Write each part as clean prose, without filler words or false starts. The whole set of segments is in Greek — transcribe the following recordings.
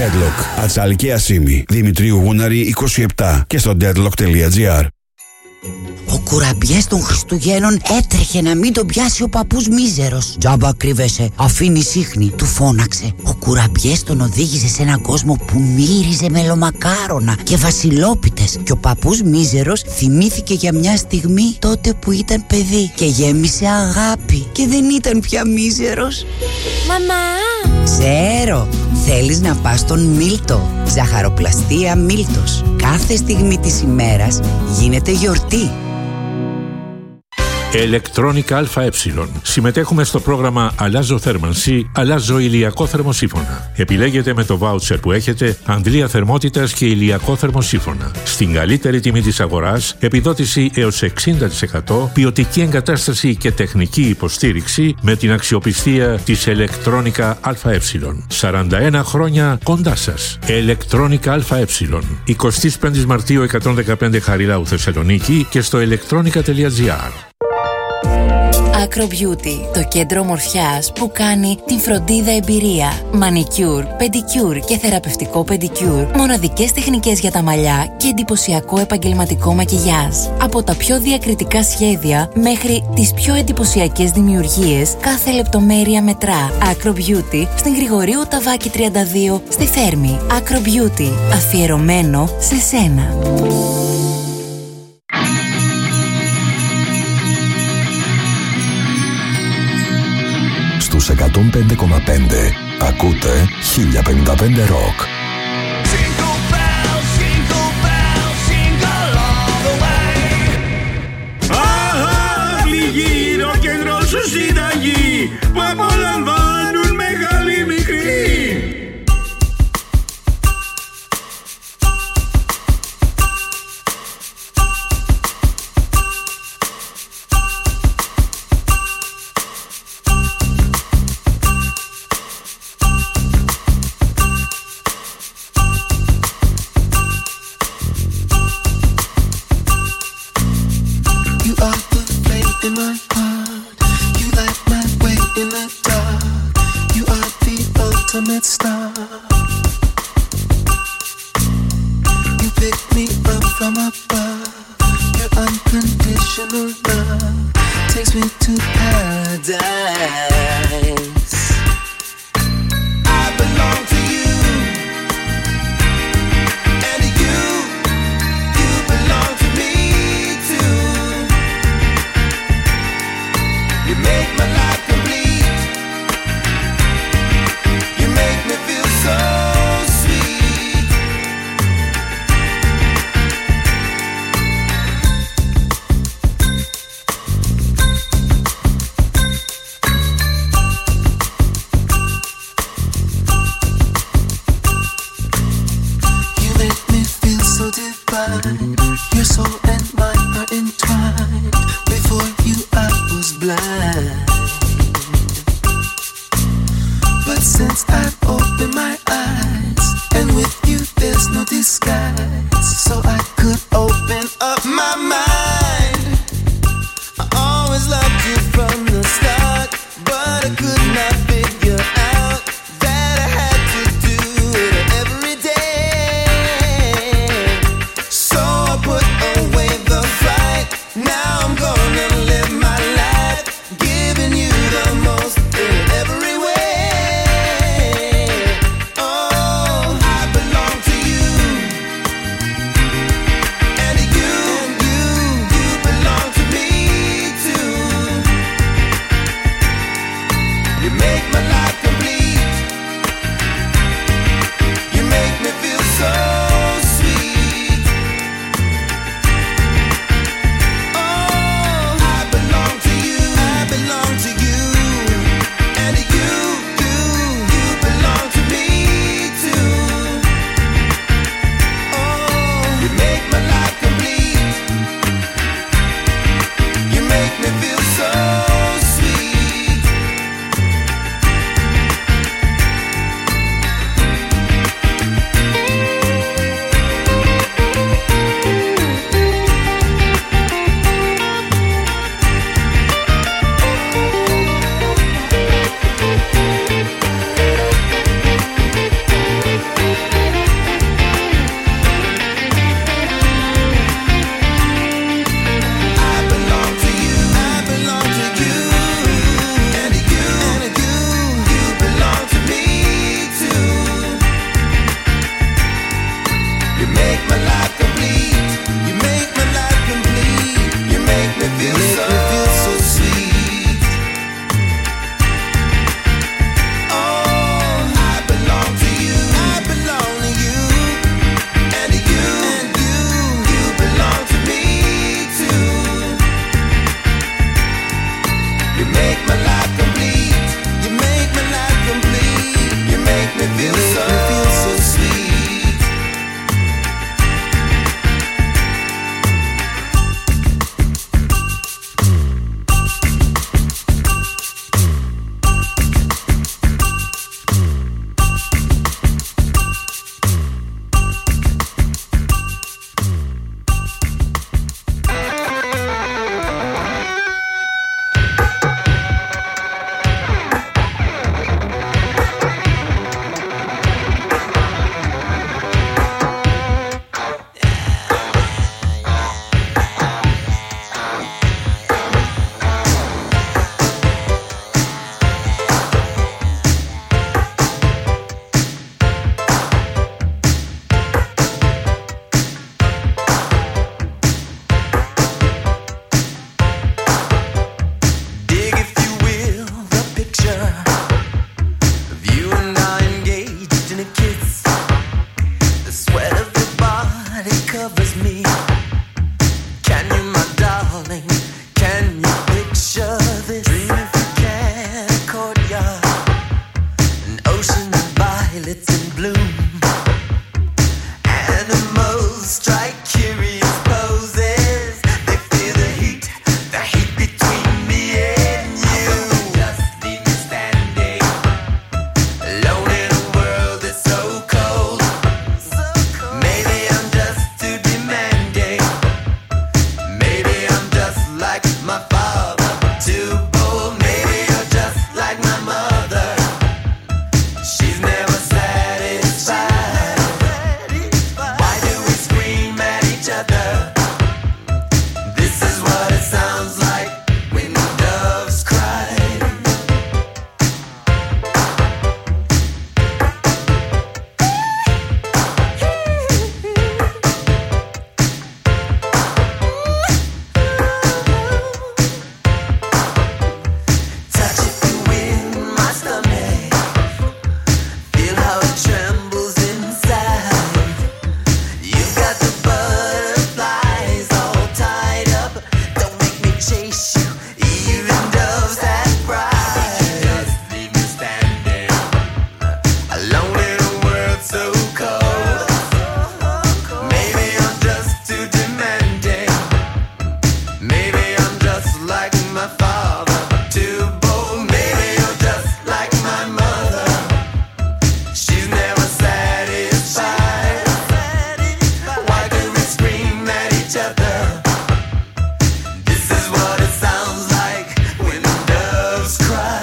Deadlock. Ατσάλικη Ασίμη. Δημητρίου Γούναρη 27 και στο deadlock.gr. Ο κουραμπιές των Χριστουγέννων έτρεχε να μην τον πιάσει ο παππούς μίζερος. «Τζάμπα κρύβεσαι, αφήνει σύχνη», του φώναξε. Ο κουραμπιές τον οδήγησε σε έναν κόσμο που μύριζε μελομακάρονα και βασιλόπιτες. Και ο παππούς μίζερος θυμήθηκε για μια στιγμή τότε που ήταν παιδί και γέμισε αγάπη και δεν ήταν πια μίζερος. Μαμά! Ξέρω, θέλεις να πας στον Μίλτο. Ζαχαροπλαστεία Μίλτος. Κάθε στιγμή της ημέρας γίνεται γιορτή. Ηλεκτρόνικα ΑΕ. Συμμετέχουμε στο πρόγραμμα Αλλάζω θέρμανση, αλλάζω ηλιακό θερμοσύφωνα. Επιλέγετε με το βάουτσερ που έχετε αντλία θερμότητας και ηλιακό θερμοσύφωνα. Στην καλύτερη τιμή της αγοράς, επιδότηση έως 60%, ποιοτική εγκατάσταση και τεχνική υποστήριξη με την αξιοπιστία της Ηλεκτρόνικα ΑΕ. 41 χρόνια κοντά σας. Ηλεκτρόνικα ΑΕ. 25 Μαρτίου 115 Χαριλάου Θεσσαλονίκη και στο electronica.gr. Acro Beauty, το κέντρο ομορφιάς που κάνει την φροντίδα εμπειρία. Μανικιούρ, πεντικιούρ και θεραπευτικό πεντικιούρ. Μοναδικές τεχνικές για τα μαλλιά και εντυπωσιακό επαγγελματικό μακιγιάζ. Από τα πιο διακριτικά σχέδια μέχρι τις πιο εντυπωσιακές δημιουργίες, κάθε λεπτομέρεια μετρά. Acro Beauty στην Γρηγορίου Ταβάκη 32 στη Θέρμη. Acro Beauty, αφιερωμένο σε σένα. Στους 105,5 ακούτε 1055 ροκ. Πληγή ροκ-ν-ρολ σου συνταγή που απολαμβάνουν μεγάλοι μικροί. bloom. Animals strike curious poses. They feel the heat between me and you. Just leave me standing, alone in a world that's so cold. Maybe I'm just too demanding. Maybe I'm just like my father, too bold. Maybe you're just like my mother. She's never satisfied. Why do we scream at each other? This is what it sounds like when doves cry. Touch it and win my stomach. Feel how it trembles inside. You've got the butterflies all tied up. Don't make me chase you, even doves that pride. Just leave me standing, alone in a world so cold. Maybe I'm just too demanding. Maybe I'm just like my father, too bold. Maybe you're just like my mother. She's never satisfied. Why do we scream at each other? This is what it sounds like when doves cry.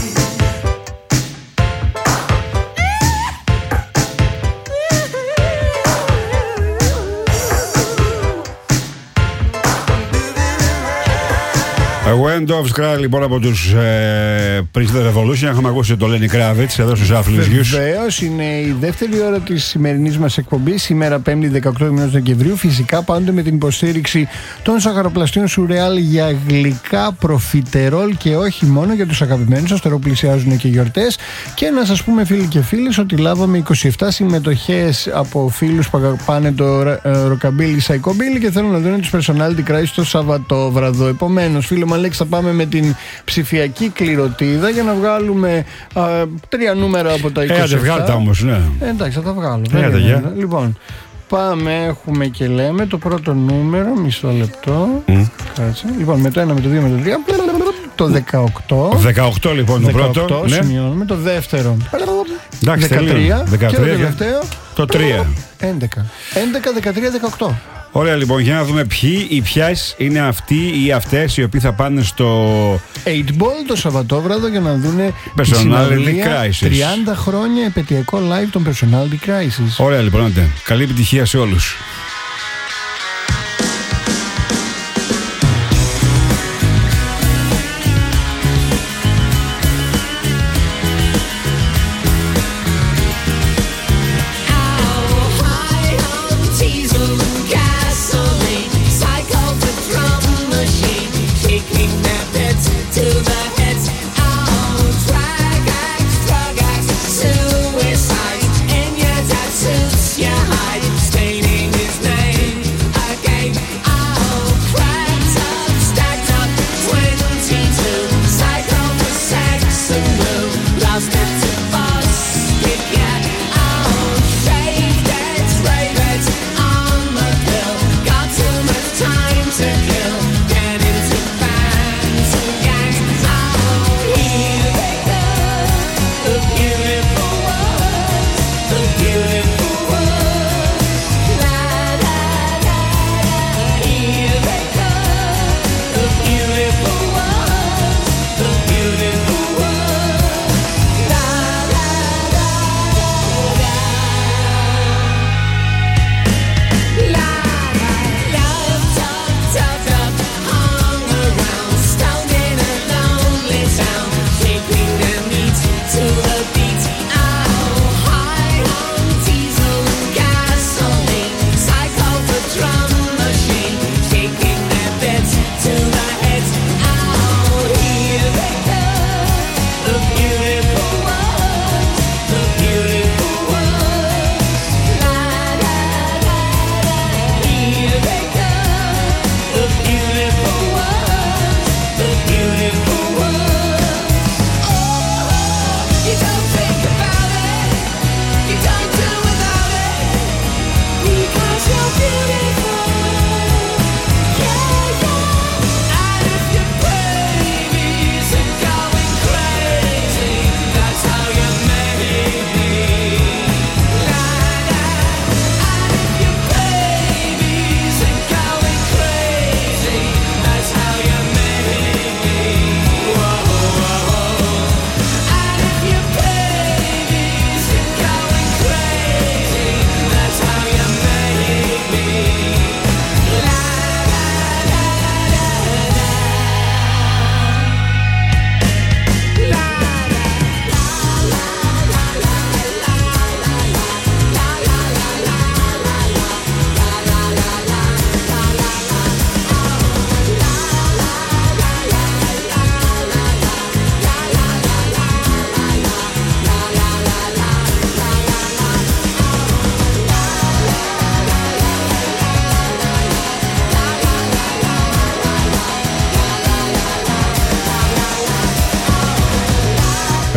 When Doves Cry, λοιπόν, από τους Prince of the Revolution. Έχουμε ακούσει το Lenny Kravitz εδώ στους Άφλινες Γιους. Βεβαίως, είναι η δεύτερη ώρα της σημερινής μας εκπομπής, σήμερα 5η 18 μηνός Δεκεμβρίου. Φυσικά πάντοτε με την υποστήριξη των σαχαροπλαστείων Σουρεάλ για γλυκά, προφιτερόλ και όχι μόνο για τους αγαπημένους σας. Τώρα πλησιάζουν και γιορτές. Και να σας πούμε, φίλοι και φίλες, ότι λάβαμε 27 συμμετοχές από φίλους που αγαπάνε το ροκαμπίλι, σαϊκομπίλι και θέλουν να δουν τους personality cries το Σαββατόβραδο. Επομένως, φίλο μου Αλέξη, θα πάμε με την ψηφιακή κληροτίδα για να βγάλουμε 3 νούμερα από τα 27. Δεν βγάλτε όμως, ναι. Εντάξει, θα τα βγάλω. Λοιπόν, πάμε, έχουμε και λέμε το πρώτο νούμερο, μισό λεπτό. Κάτσε. Λοιπόν, με το 1, με το 2, με το 3. Το 18. 18 λοιπόν το πρώτο. 18, σημειώνουμε. Το δεύτερο. Εντάξει, 13. 13. Και το τελευταίο. Το 3. 11. 11, 13, 18. Ωραία, λοιπόν, για να δούμε ποιοι ή ποιες είναι αυτοί ή αυτές οι οποίοι θα πάνε στο 8ball το Σαββατόβραδο για να δουν Personality Crisis. 30 χρόνια επαιτειακό live των Personality Crisis. Ωραία, λοιπόν, άντε. Καλή επιτυχία σε όλους.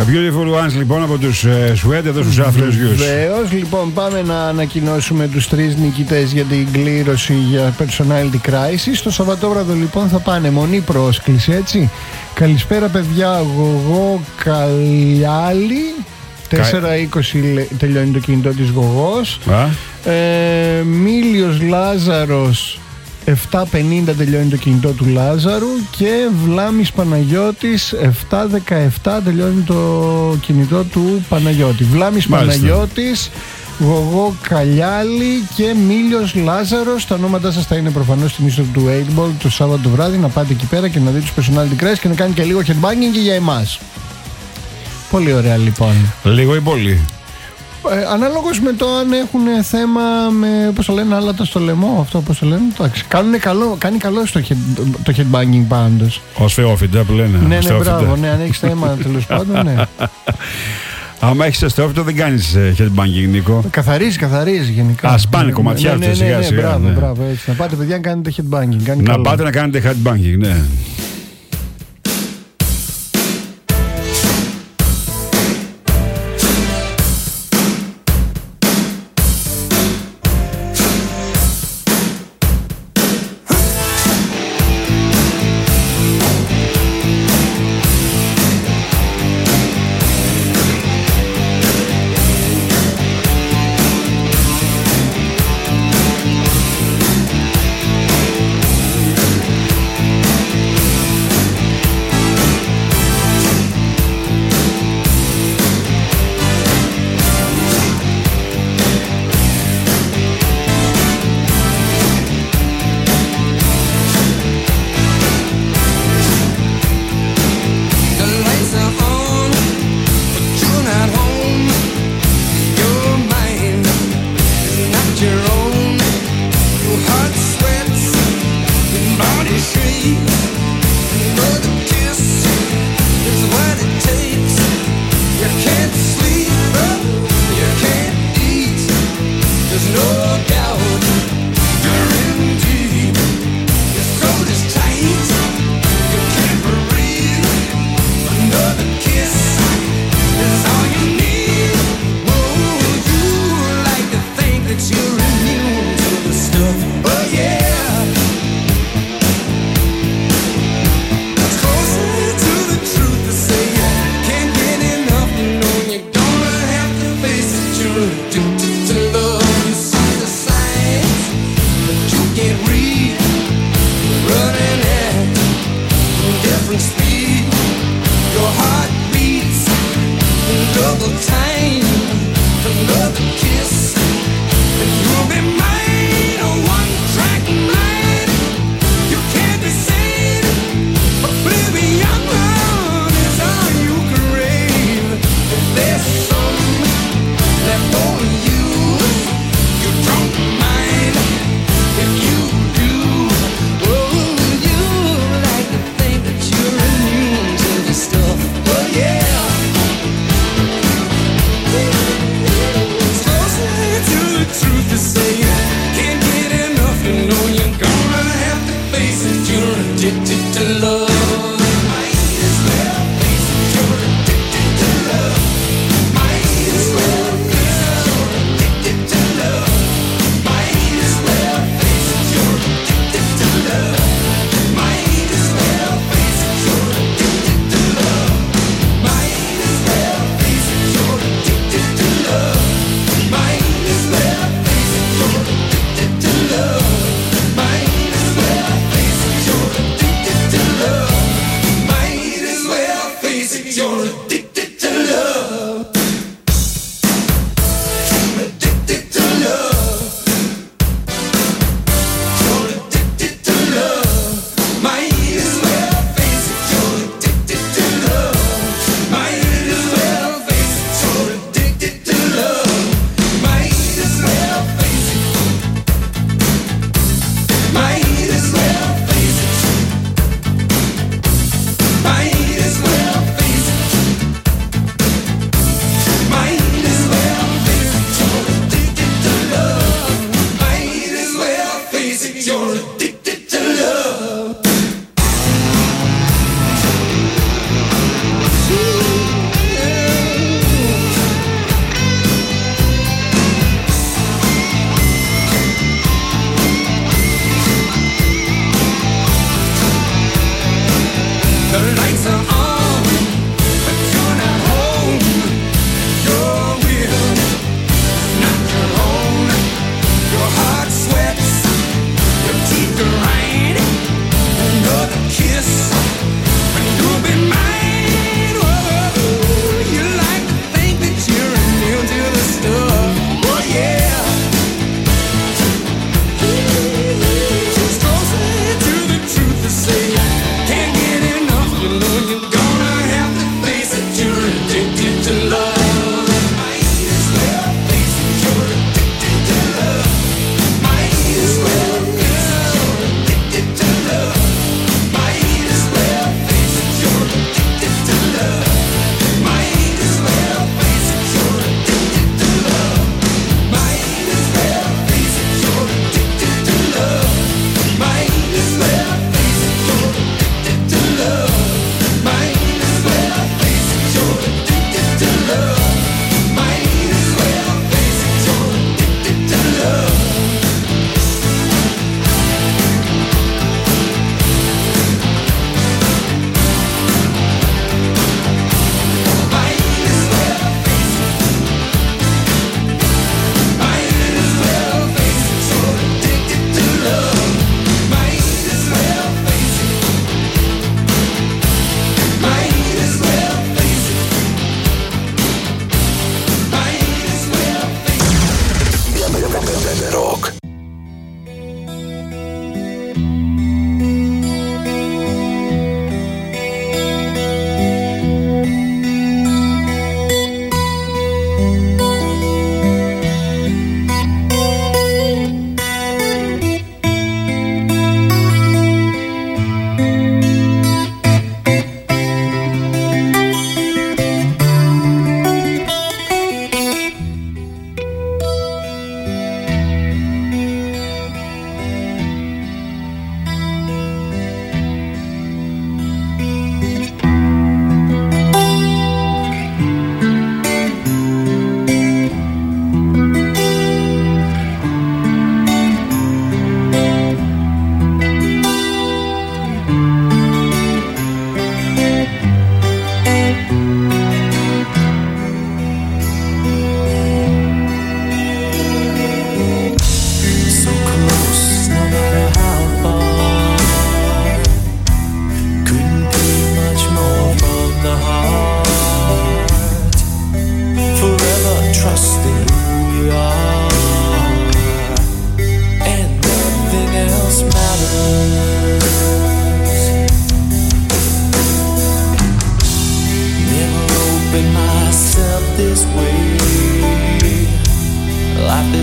Beautiful Ones λοιπόν από τους Sweat εδώ στους άθλους γιους. Βεβαίως, λοιπόν, πάμε να ανακοινώσουμε τους 3 νικητές για την κλήρωση για Personality Crisis. Το Σαββατόβραδο λοιπόν θα πάνε μονή πρόσκληση, έτσι. Καλησπέρα παιδιά, Γογό Καλιάλη. 4:20 τελειώνει το κινητό της Γογός. Μίλιος Λάζαρος 7:50 τελειώνει το κινητό του Λάζαρου. Και Βλάμης Παναγιώτης 7:17 τελειώνει το κινητό του Παναγιώτη. Βλάμης Παναγιώτης, Γογό Καλιάλη και Μίλιος Λάζαρος. Τα ονόματά σας θα είναι προφανώς στην είσοδο του 8ball το Σάββατο βράδυ. Να πάτε εκεί πέρα και να δείτε τους Personality Crisis και να κάνει και λίγο headbanging και για εμάς. Πολύ ωραία λοιπόν. Λίγο ή πολύ? Ανάλογος με το αν έχουν θέμα με, πώς το λένε, άλατα στο λαιμό, αυτό πώς το λένε. Κάνει καλό το headbanging πάντως. Ως θεόφυτα που λένε. Ναι, μπράβο, ναι, αν έχεις θέμα τέλος πάντων, ναι. Άμα έχεις αστεόφυτο δεν κάνεις headbanging, Νίκο. Καθαρίζει γενικά. Σπάνε κομματιά αυτά σιγά σιγά. Μπράβο, έτσι. Να πάτε παιδιά να κάνετε headbanging. Να πάτε να κάνετε headbanging, ναι.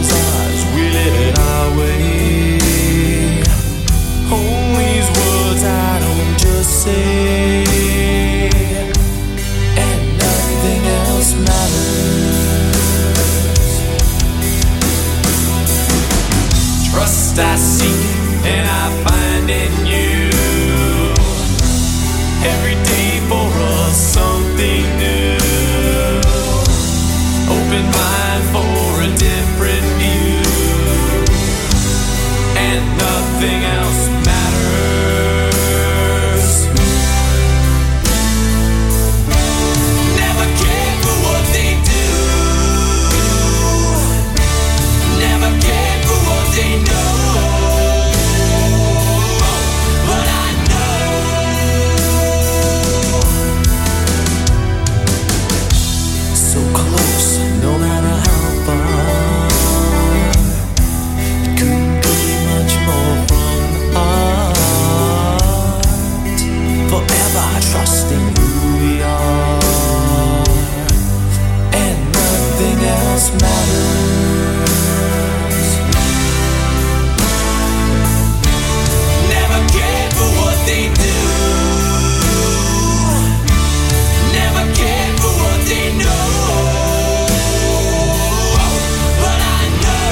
is ours, we live it our way. Hold these words I don't just say, and nothing else matters. Trust I seek and I find in you. Every day for us something new. Open mind for a different view, and nothing else matters. Never cared for what they do, never cared for what they know. But I know so close, no matter how far. It couldn't be much more from the heart. Forever trusting who we are, and nothing else matters. Never cared for what they do, never cared for what they know. But I know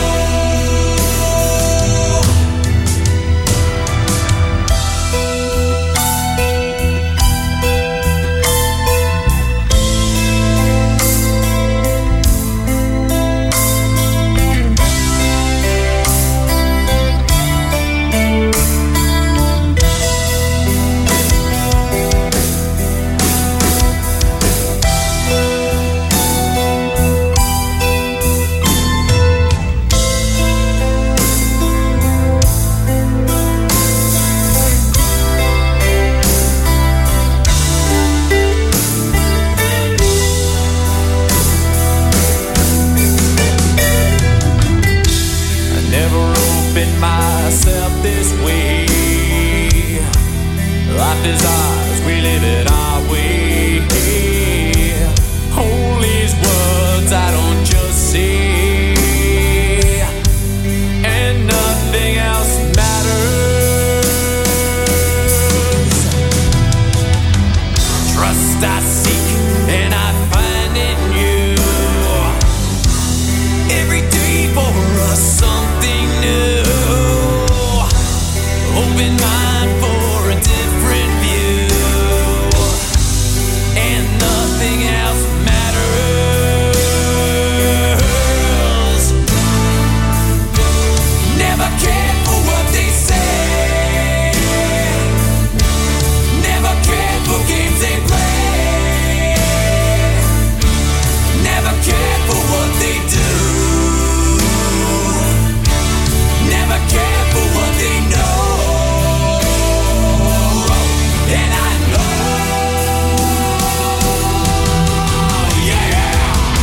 I never opened myself this way. Life is ours, we live it our way. Hold these words I don't just say, and nothing else matters. Trust I seek and I find in you. Every day for us something new. Open mind for a different view, and nothing else matters. Never cared for what they say, never cared for games they play, never cared for what they do, never cared for what they know. And I know, yeah.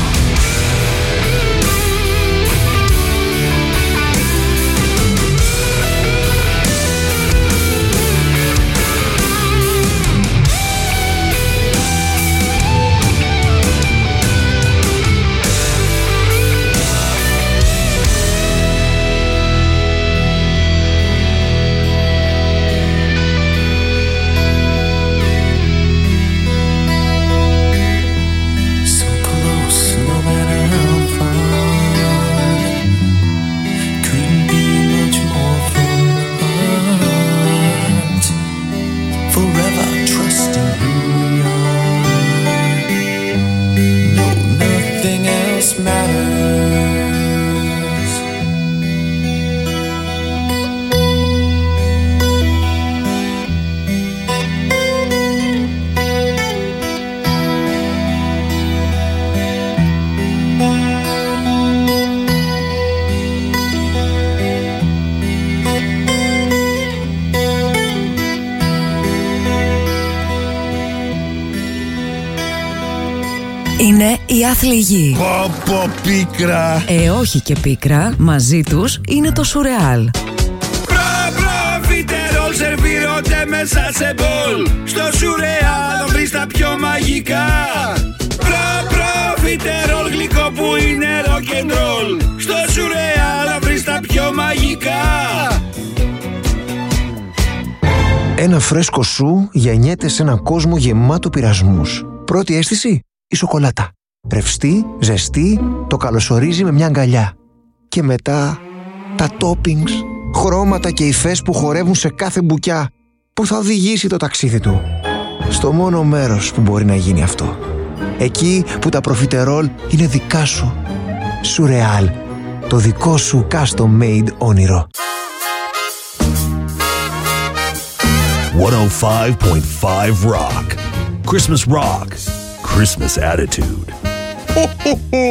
So close, no matter how far. Couldn't be much more from the heart. Forever trusting who we are. No, nothing else matters. Είναι η άθλη γη. Πω πίκρα. Όχι και πίκρα, μαζί τους είναι το σουρεάλ. Προφιτερόλ σερβίρονται μέσα σε μπολ. Στο σουρεάλ θα βρεις τα πιο μαγικά. Προφιτερόλ γλυκό που είναι rock'n'roll. Στο σουρεάλ να βρεις τα πιο μαγικά. Ένα φρέσκο σου γεννιέται σε έναν κόσμο γεμάτο πειρασμούς. Πρώτη αίσθηση, η σοκολάτα. Ρευστή, ζεστή, το καλωσορίζει με μια αγκαλιά. Και μετά, τα toppings, χρώματα και υφές που χορεύουν σε κάθε μπουκιά, που θα οδηγήσει το ταξίδι του στο μόνο μέρος που μπορεί να γίνει αυτό. Εκεί που τα προφιτερόλ είναι δικά σου. Σουρεάλ, το δικό σου custom made όνειρο. 105.5 Rock. Christmas Rock. Christmas attitude. Ho, ho, ho.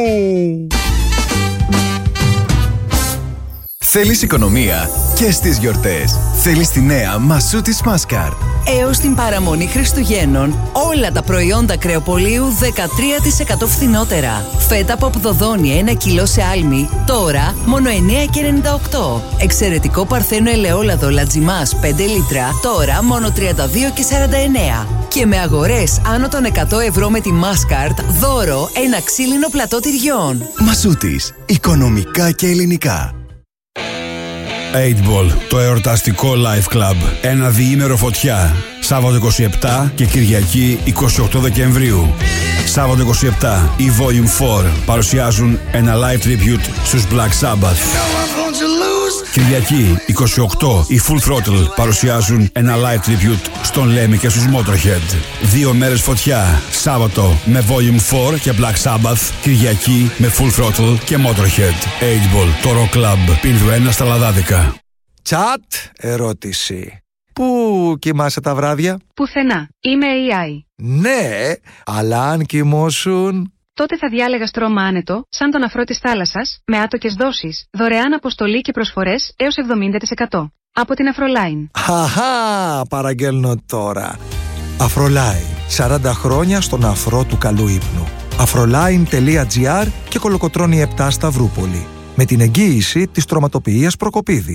Θέλεις οικονομία και στις γιορτές. Θέλεις τη νέα Μασούτης Maskart. Έως την παραμονή Χριστουγέννων, όλα τα προϊόντα κρεοπολίου 13% φθηνότερα. Φέτα ποπδοδόνη 1 κιλό σε άλμη, τώρα μόνο 9,98. Εξαιρετικό παρθένο ελαιόλαδο λατζιμάς 5 λίτρα, τώρα μόνο 32,49. Και με αγορές άνω των 100 ευρώ με τη Maskart, δώρο ένα ξύλινο πλατό τυριών. Μασούτης, οικονομικά και ελληνικά. 8ball, το εορταστικό live club. Ένα διήμερο φωτιά. Σάββατο 27 και Κυριακή 28 Δεκεμβρίου. Σάββατο 27, οι Volume 4 παρουσιάζουν ένα live tribute στους Black Sabbath. Κυριακή 28, οι Full Throttle παρουσιάζουν ένα live tribute στον Lemmy και στους Motorhead. 2 μέρες φωτιά. Σάββατο με Volume 4 και Black Sabbath. Κυριακή με Full Throttle και Motorhead. 8ball, το rock club. Πίνδου 1 στα Λαδάδικα. Τσατ, ερώτηση. Πού κοιμάσαι τα βράδια? Πουθενά. Είμαι AI. Ναι, αλλά αν κοιμώσουν... Τότε θα διάλεγα στρώμα άνετο, σαν τον αφρό της θάλασσας, με άτοκες δόσεις, δωρεάν αποστολή και προσφορές έως 70%. Από την Αφρολάιν. Χαχά, παραγγέλνω τώρα. Αφρολάιν, 40 χρόνια στον αφρό του καλού ύπνου. Afrolain.gr και Κολοκοτρώνη 7 Σταυρούπολη. Με την εγγύηση της τροματοποιίας Προκοπίδη.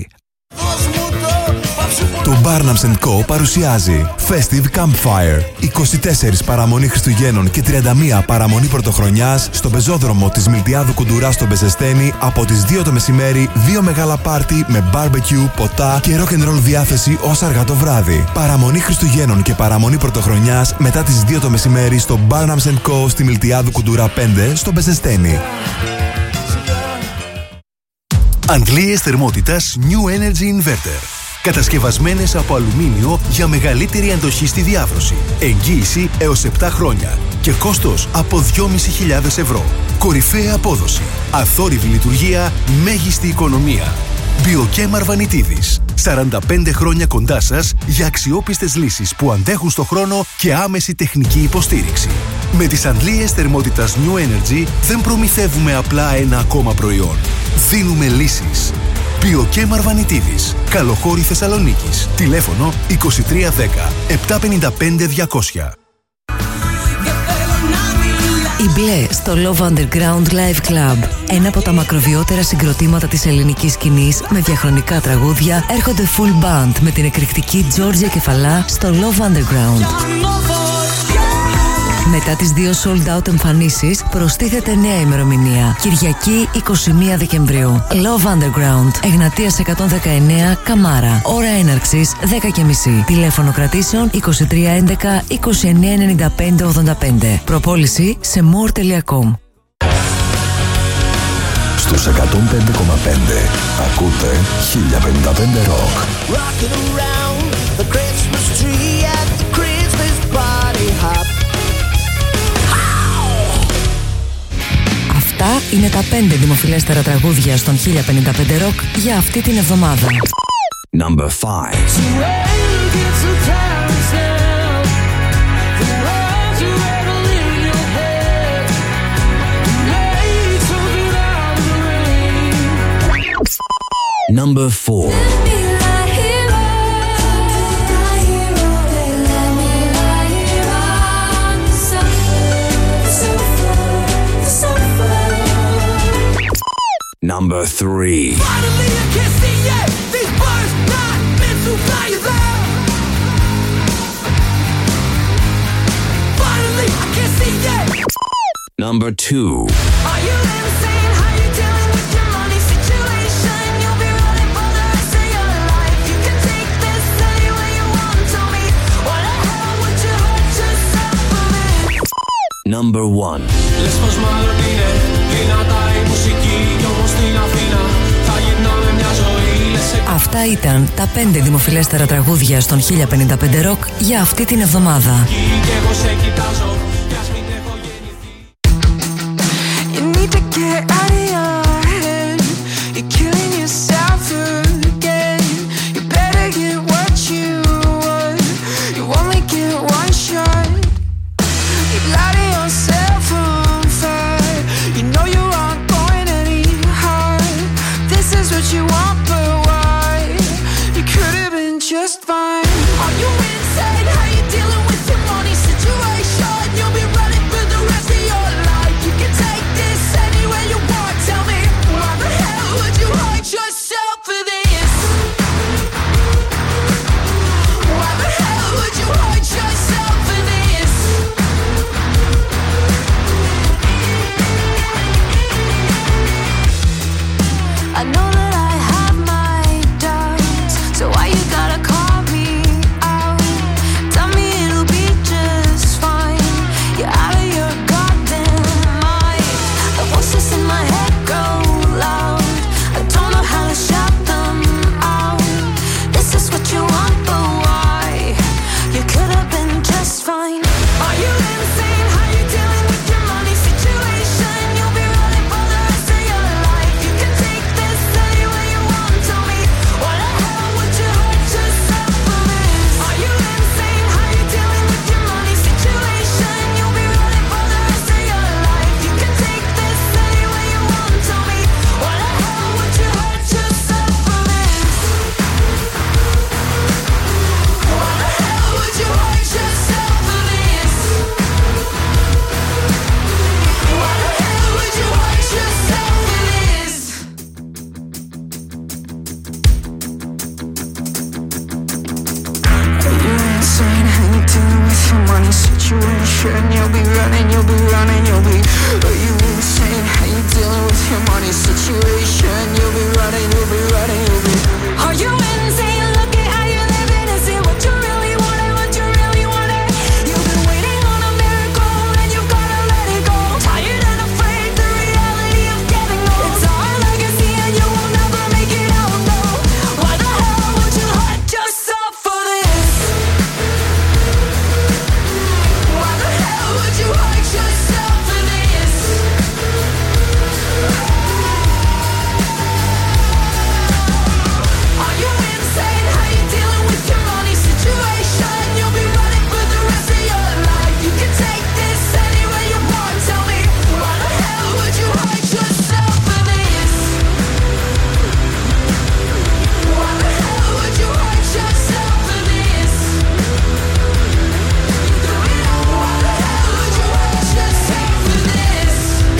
Το Barnums & Co παρουσιάζει Festive Campfire. 24 παραμονή Χριστουγέννων και 31 παραμονή Πρωτοχρονιάς στο πεζόδρομο της Μιλτιάδου Κουντουρά στο Μπεζεστένι από τις 2 το μεσημέρι, 2 μεγάλα πάρτι με barbecue, ποτά και rock and roll διάθεση ως αργά το βράδυ. Παραμονή Χριστουγέννων και παραμονή Πρωτοχρονιάς μετά τις 2 το μεσημέρι στο Barnums & Co στη Μιλτιάδου Κουντουρά 5 στο Μπεζεστένι. Αντλίες θερμότητας New Energy Inverter. Κατασκευασμένες από αλουμίνιο για μεγαλύτερη αντοχή στη διάβρωση. Εγγύηση έως 7 χρόνια. Και κόστος από 2.500 ευρώ. Κορυφαία απόδοση. Αθόρυβη λειτουργία. Μέγιστη οικονομία. Biochem Αρβανιτίδης. 45 χρόνια κοντά σας για αξιόπιστες λύσεις που αντέχουν στο χρόνο και άμεση τεχνική υποστήριξη. Με τις αντλίες θερμότητας New Energy δεν προμηθεύουμε απλά ένα ακόμα προϊόν. Δίνουμε λύσεις. Biochem Αρβανιτίδης. Καλοχώρη Θεσσαλονίκης. Τηλέφωνο 2310 755 200. Η Μπλε στο Love Underground Live Club. Ένα από τα μακροβιότερα συγκροτήματα της ελληνικής σκηνής με διαχρονικά τραγούδια έρχονται full band με την εκρηκτική Τζόρτζια Κεφαλά στο Love Underground. Μετά τις 2 sold out εμφανίσεις προστίθεται νέα ημερομηνία. Κυριακή 21 Δεκεμβρίου. Love Underground. Εγνατίας 119 Καμάρα. Ώρα έναρξης 10:30. Τηλέφωνο κρατήσεων 2311 2995 85. Προπόληση σε more.com. Στους 105,5 ακούτε 1055 Rock. Αυτά είναι τα 5 δημοφιλέστερα τραγούδια στον 1055 Rock για αυτή την εβδομάδα. Number 5. Number 4. Number 3. Finally, I can see it. These birds not meant to fly there. Finally, I can see it. Number 2. Are you insane? How you dealing with your money situation? number one. Λες πως μάλλον είναι δυνατά η μουσική κι όμως στην Αθήνα θα γυρνάμε μια ζωή. Αυτά ήταν τα 5 δημοφιλέστερα τραγούδια στον 1055 Rock για αυτή την εβδομάδα. Κι εγώ σε κοιτάζω, μιας μην έχω γεννηθεί. You need to get out of your head. You're killing yourself again. You better get what you want. You only get one shot. You lie to yourself on fire. You know you aren't going any higher. This is what you want, but why? You could have been just fine. Are you insane? How you dealing with your money situation? You'll be running for the rest of your life. You can take this anywhere you want. Tell me, why the hell would you hurt yourself for this? Why the hell would you hurt yourself for this? I know that I have my doubts, so why you gotta call me out? Tell me it'll be just fine. You're out of your goddamn mind. The voices in my head go loud. I don't know how to shout them out. This is what you want, but why? You could have been just fine. Are you insane? How you dealing with your money situation? You'll be running for the rest of your life. You can take this anywhere you want. Tell me, why the hell would you hurt yourself for this? Are you insane? How you dealing with your money situation? You'll be running for the rest of your life. You can take this anywhere you want. Tell me, why the hell would you hurt yourself for this? Why the hell would you hurt yourself for this? Why the hell would you hurt yourself for this? Are you insane? How you dealing with your money situation? You'll be running, you'll be running, you'll be. Are you insane? How you dealing with your money situation? You'll be running, you'll be running, you'll be. Are you insane? Look at how you're living. Is it what you really wanted? What you really wanted? You've been waiting on a miracle and you gotta let it go. Tired and afraid, the reality of getting old. It's our legacy and you will never make it out, no. Why the hell would you hurt yourself for this? Why the hell would you hurt yourself for this? Are you insane? How you dealing with your money situation? You'll be running for the rest of your life. You can take this anywhere you want. Tell me, why the hell would you hurt yourself for this? Why the hell would you hurt yourself for this? Why the hell would you hurt yourself for this?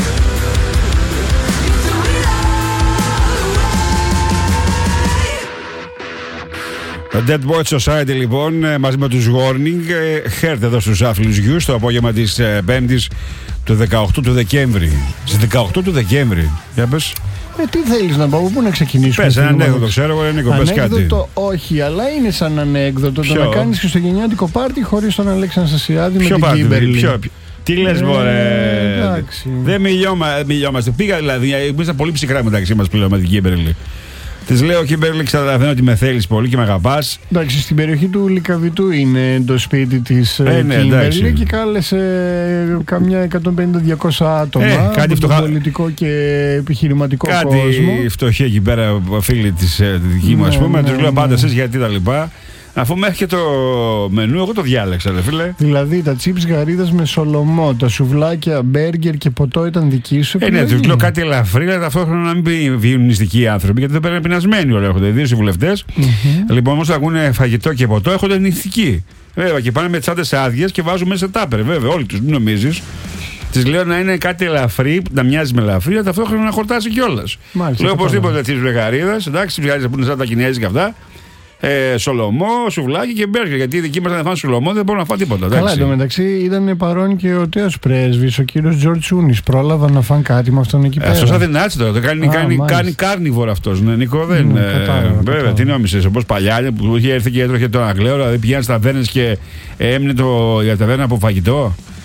Το Dead Boy Society λοιπόν μαζί με τους Warning Heard εδώ στους Άθλους Γιους το απόγευμα της Πέμπτης του 18 του Δεκέμβρη. Στις 18 του Δεκέμβρη. Για πες. Τι θέλεις να πω, πού να ξεκινήσουμε? Πες ένα ανέκδοτο, ξέρω εγώ, Νίκο, πες κάτι. Ανέκδοτο όχι, αλλά είναι σαν ανέκδοτο. Το να κάνεις χριστουγεννιάτικο πάρτι χωρίς τον Αλέξανδρο Στασιάδη με την Κίμπερλι. Τι λες μωρέ. Δεν μιλιόμαστε. Πήγα δηλαδή, είμαστε πολύ ψυχρά μεταξύ μας πλέον με την Κίμπερλι. Της λέω, Κίμπερλι, καταλαβαίνω ότι με θέλεις πολύ και με αγαπάς. Εντάξει, στην περιοχή του Λυκαβητού είναι το σπίτι της Κίμπερλι και κάλεσε καμιά 150-200 άτομα από τον πολιτικό και επιχειρηματικό κόσμο. Κάτι φτωχή εκεί πέρα, φίλοι της δική μου, ας πούμε. Τους λέω πάντα εσείς γιατί τα λοιπά. Αφού μέχρι και το μενού, εγώ το διάλεξα, ρε φίλε. Δηλαδή τα τσίπς γαρίδας με σολομό, τα σουβλάκια, μπέργκερ και ποτό ήταν δική σου. Ναι, τους λέω κάτι ελαφρύ, αλλά ταυτόχρονα να μην βγουν νηστικοί άνθρωποι, γιατί δεν πέραν πεινασμένοι όλοι έρχονται. Δύο συμβουλευτές. Λοιπόν, όμως ακούνε φαγητό και ποτό, έρχονται νηστικοί. Βέβαια, και πάνε με τσάντες άδειες και βάζουν μέσα τάπερ. Βέβαια, όλοι τους, μην νομίζεις. Της λέω να είναι κάτι ελαφρύ, να μοιάζει με ελαφρύ, αλλά ταυτόχρονα να χορτάσει κιόλας. Λέω οπωσδήποτε τσίπς γαρίδας, εντάξει, τσίπς που είναι σαν τα κινέζικα αυτά. Σολομό, σουβλάκι και μπέργκερ. Γιατί οι δικοί μας δεν φάνε σολομό, δεν μπορούν να φάνε τίποτα. Καλά, εντωμεταξύ ήταν παρόν και ο τέος πρέσβης, ο κύριος Τζορτ Σούνης. Πρόλαβαν να φάνε κάτι με αυτόν εκεί πέρα. Αυτό δεν είναι έτσι τώρα. Κάνει κάρνιβορ αυτός. Ναι, Νίκο, δεν. Βέβαια, τι νόμισες, όπως παλιά που είχε έρθει και έτρωχε τον Αγγλέο, δηλαδή πηγαίνει στα ταβέρνες και έμεινε η ταβέρνα από φαγητό.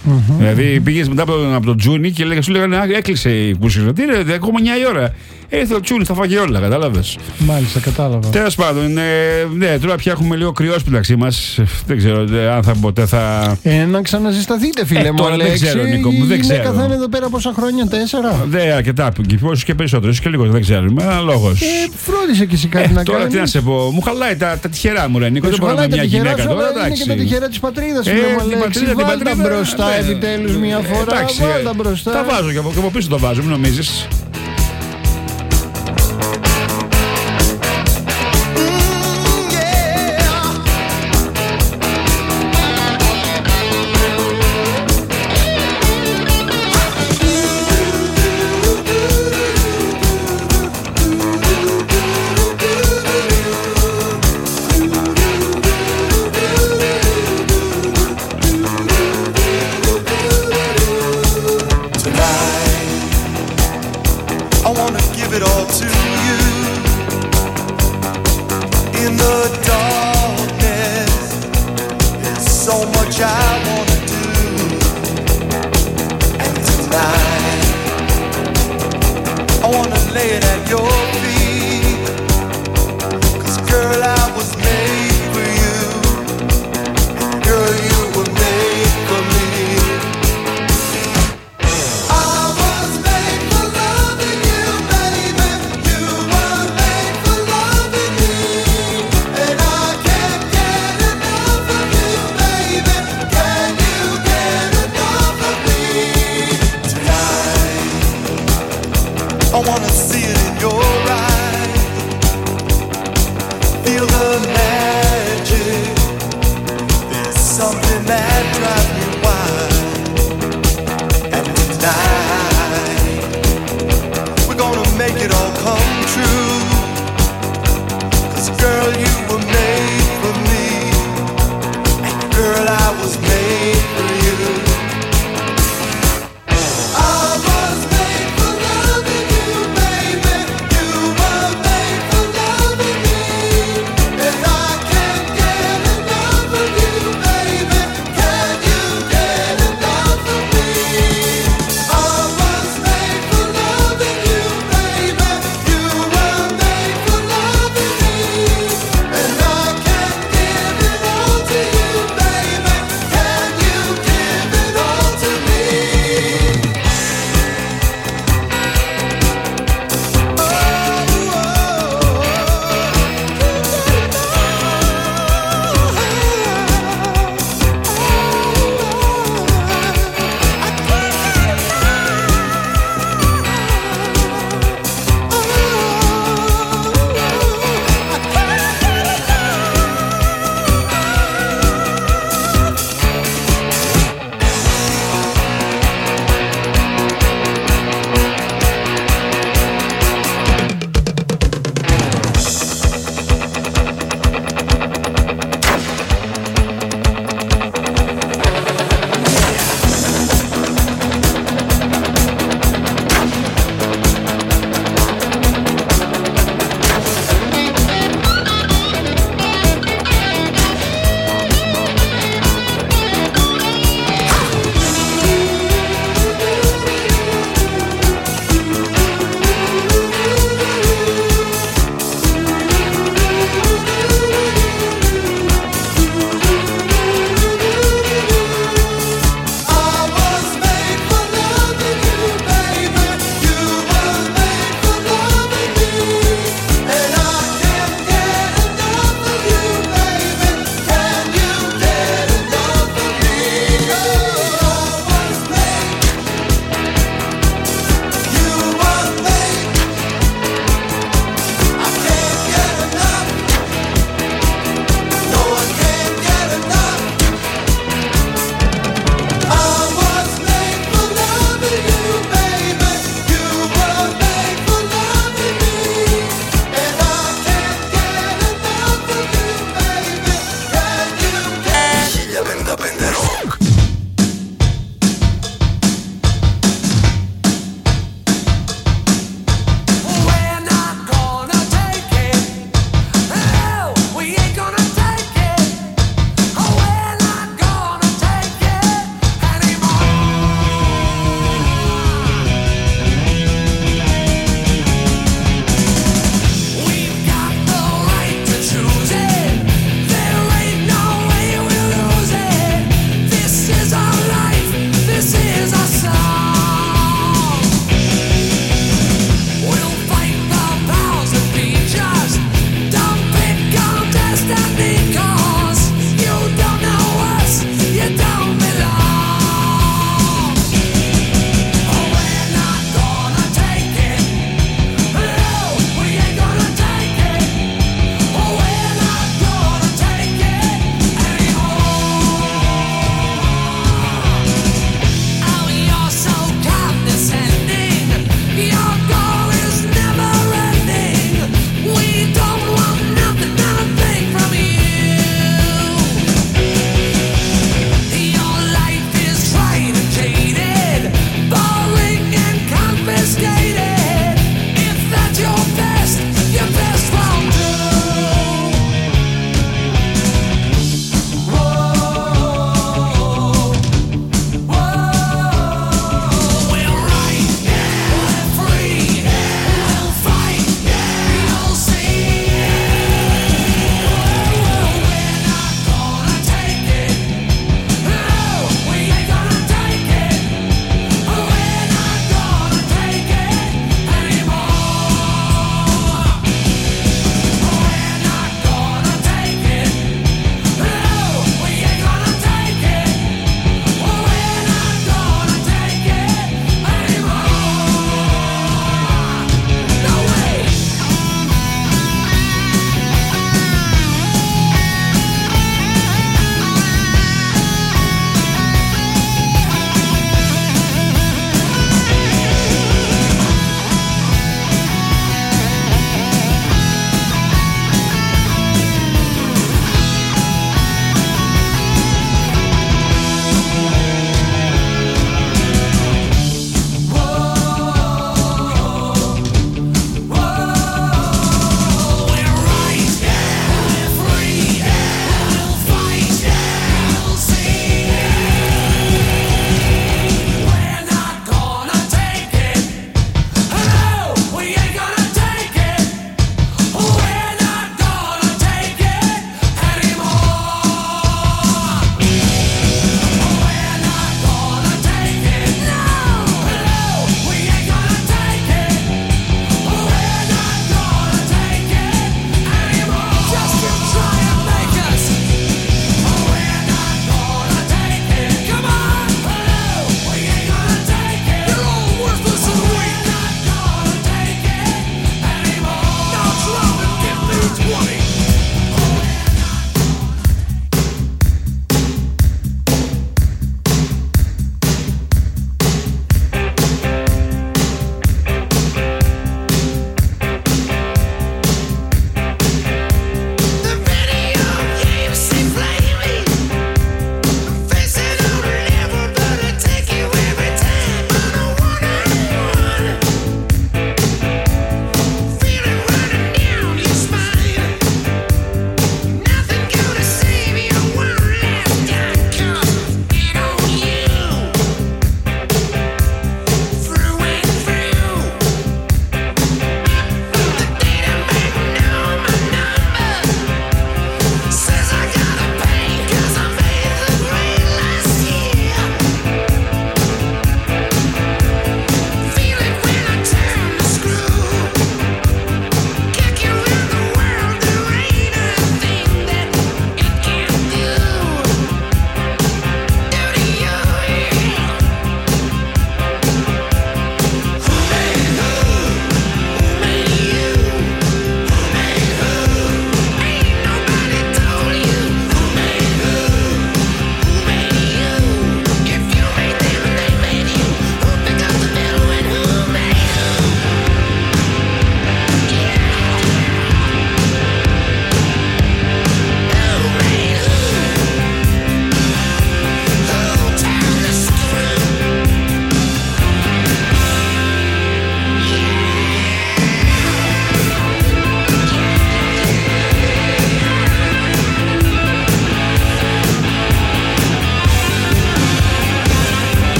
Δηλαδή πήγες μετά από το Τζούνι και σου λέγανε έκλεισε η κουσίνα. Τι είναι, ακόμα 9 η ώρα. Ήρθε ο Τζούνι, θα φάγει όλα, κατάλαβες. Μάλιστα, κατάλαβα. Τέλος πάντων, ναι, τώρα πια έχουμε λίγο κρυώσει μεταξύ μας. Δεν ξέρω αν θα ποτέ θα. Να ξαναζεσταθείτε, φίλε μου. Τώρα δεν ξέρω, Νίκο μου, δεν ξέρω. Είναι καθένα εδώ πέρα πόσα χρόνια, 4. Ναι, αρκετά. Ίσως και περισσότερο, ίσως και λίγο, δεν ξέρουμε. Αναλόγως. Φρόντισε και εσύ κάτι να τώρα κάνεις. τι να σε πω, μου χαλάει τα τυχερά μου, ρε Νίκο. Δεν μπορώ να μια γυναίκα τώρα. Είναι και τα τυχερά της πατρίδας, φίλε μου. Βάλτα μπροστά επιτέλους μια φορά. Βάλτα μπροστά. Τα βάζω και από πίσω το βάζω, μην νομίζεις. I wanna see it in your eyes.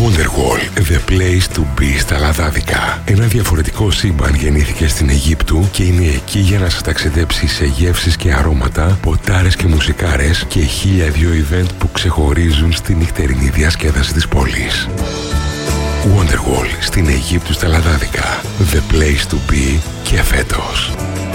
Wonderwall, the place to be στα Λαδάδικα. Ένα διαφορετικό σύμπαν γεννήθηκε στην Αιγύπτου και είναι εκεί για να σας ταξιδέψει σε γεύσεις και αρώματα, ποτάρες και μουσικάρες και 1002 event που ξεχωρίζουν στη νυχτερινή διασκέδαση της πόλης. Wonderwall στην Αιγύπτου στα Λαδάδικα. The place to be και φέτος.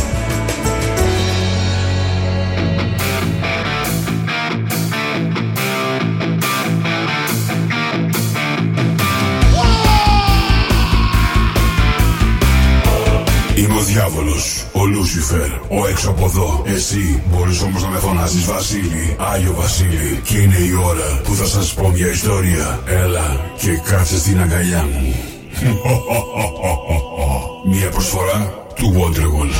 Είμαι ο διάβολος, ο Λούσιφερ, ο έξω από εδώ. Εσύ μπορείς όμως να με φωνάζεις Βασίλη, Άγιο Βασίλη. Και είναι η ώρα που θα σας πω μια ιστορία. Έλα και κάτσε στην αγκαλιά μου. Μια προσφορά του Wonderwall.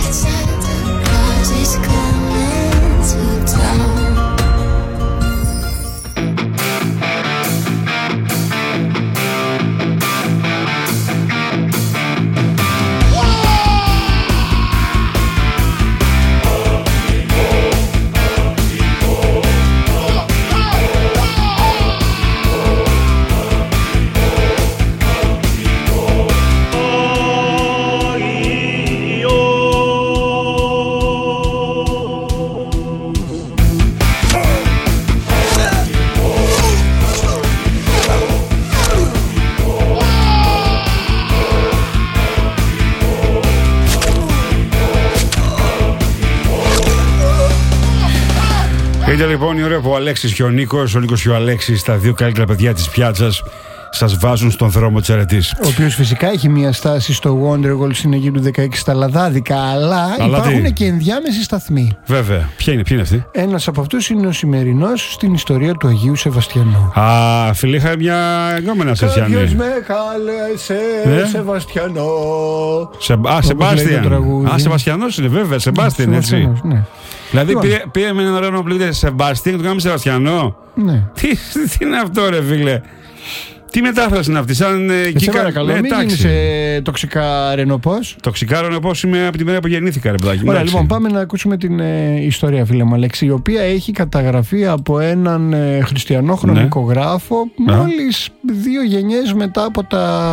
Ήταν λοιπόν η ώρα που ο Αλέξης και ο Νίκος, και ο Αλέξης, τα δύο καλύτερα παιδιά της πιάτσας, σας βάζουν στον δρόμο της αρετής. Ο οποίος φυσικά έχει μια στάση στο Wonderwall στην Αιγύπτου 16 στα Λαδάδικα, αλλά υπάρχουν και ενδιάμεσοι σταθμοί. Βέβαια. Ποια είναι αυτή? Ένας από αυτούς είναι ο σημερινός στην ιστορία του Αγίου Σεβαστιανού. Α, φίλε, είχα μια εγκόμενα σε Σεβαστιανού. Κάποιος με κάλεσε Σεβαστιανό. Σεμπάστιαν. Α, Σεβαστιανός είναι, βέβαια, Σεμπάστιαν, έτσι. Ναι. Δηλαδή πήγε με έναν ωραίο που λέγεται Σεμπάστιαν και το κάνουμε Σεβαστιανό. Ναι. Τι είναι αυτό, ρε φίλε? Τι μετάφραση είναι αυτή, σαν σε παρακαλώ, μην γίνεις τοξικά ρενοπός. Τοξικά ρενοπός είμαι από τη μέρα που γεννήθηκα, ρε παιδάκι. Ωραία, λοιπόν, πάμε να ακούσουμε την ιστορία, φίλε μου Αλέξη, η οποία έχει καταγραφεί από έναν χριστιανό χρονικογράφο μόλις 2 γενιές μετά από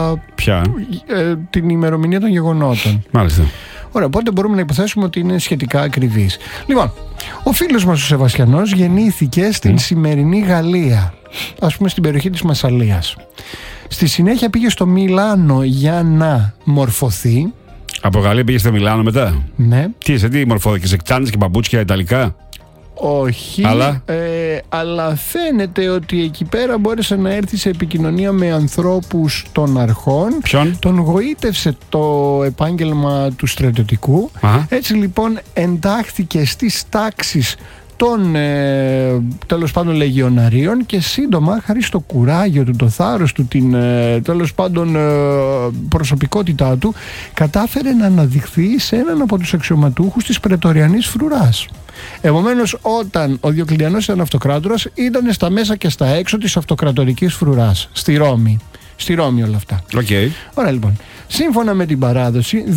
την ημερομηνία των γεγονότων. Μάλιστα. Ωραία, οπότε μπορούμε να υποθέσουμε ότι είναι σχετικά ακριβής. Λοιπόν, ο φίλος μας ο Σεβαστιανός γεννήθηκε στην σημερινή Γαλλία, ας πούμε στην περιοχή της Μασσαλίας. Στη συνέχεια πήγε στο Μιλάνο για να μορφωθεί. Από Γαλλία πήγε στο Μιλάνο μετά? Ναι. Τι μορφώθηκε, σε τσάντες και παπούτσια ιταλικά? Όχι, αλλά φαίνεται ότι εκεί πέρα μπόρεσε να έρθει σε επικοινωνία με ανθρώπους των αρχών. Ποιον? Τον γοήτευσε το επάγγελμα του στρατιωτικού. Έτσι λοιπόν εντάχθηκε στις τάξεις των τέλος πάντων λεγιοναρίων και σύντομα, χάρη στο κουράγιο του, το θάρρος του, την τέλος πάντων προσωπικότητά του, κατάφερε να αναδειχθεί σε έναν από τους αξιωματούχους της Πρετοριανής Φρουράς. Επομένως, όταν ο Διοκλητιανός ήταν αυτοκράτορας, ήταν στα μέσα και στα έξω της αυτοκρατορικής Φρουράς, στη Ρώμη. Στη Ρώμη όλα αυτά. Okay. Ωραία, λοιπόν. Σύμφωνα με την παράδοση,